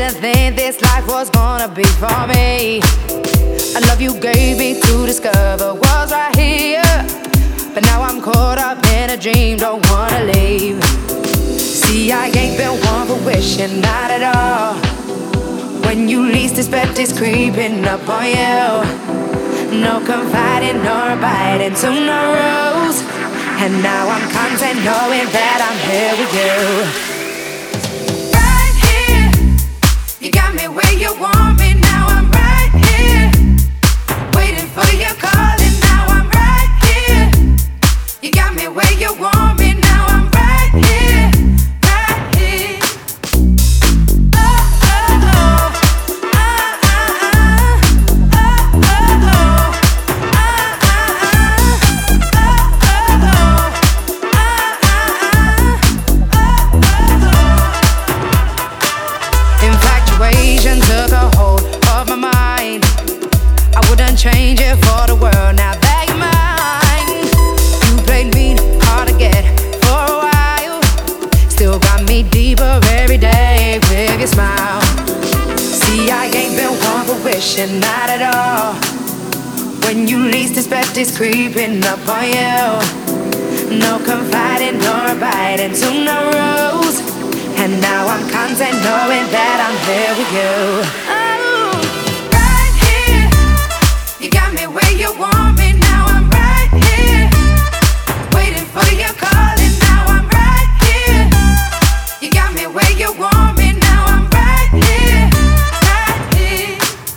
didn't think this life was gonna be for me. A love you gave me to discover was right here, but now I'm caught up in a dream, don't wanna leave. See, I ain't been one for wishing, not at all. When you least expect it's creeping up on you. No confiding nor abiding to no rules. And now I'm content knowing that I'm here with you. Right here, you got me where you want me. Now I'm right here, waiting for your call. And now I'm right here, you got me where you want me. Now I'm right here, right here. Oh, oh, oh. Infatuation took a hold of my mind. I wouldn't change it for the world, now that you're mine. You played me hard to get for a while, still got me deeper every day with your smile. See, I ain't been one for wishing, not at all. When you least expect it's creeping up on you. No confiding nor abiding to no rules. And now I'm content knowing that I'm here with you. Oh, right here, you got me where you want me. Now I'm right here, waiting for your call. And now I'm right here, you got me where you want me. Now I'm right here, right here.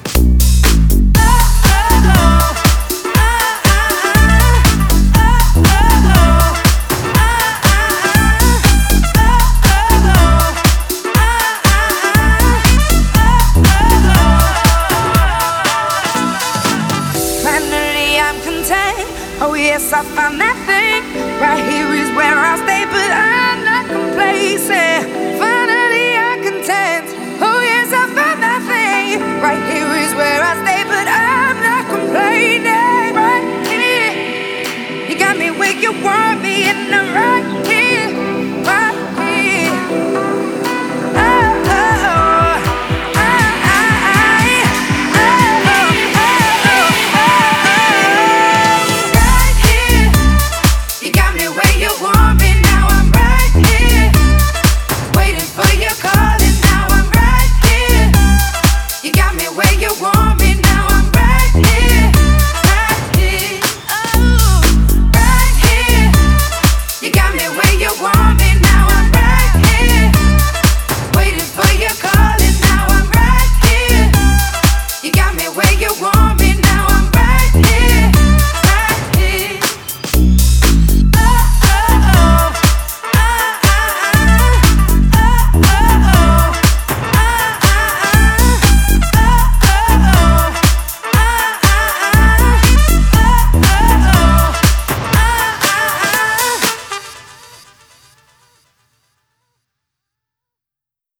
Oh, oh, oh. Oh yes, I found that thing. Right here is where I'll stay, but I'm not complacent. Finally I'm content. Oh yes, I found that thing. Right here is where I stay.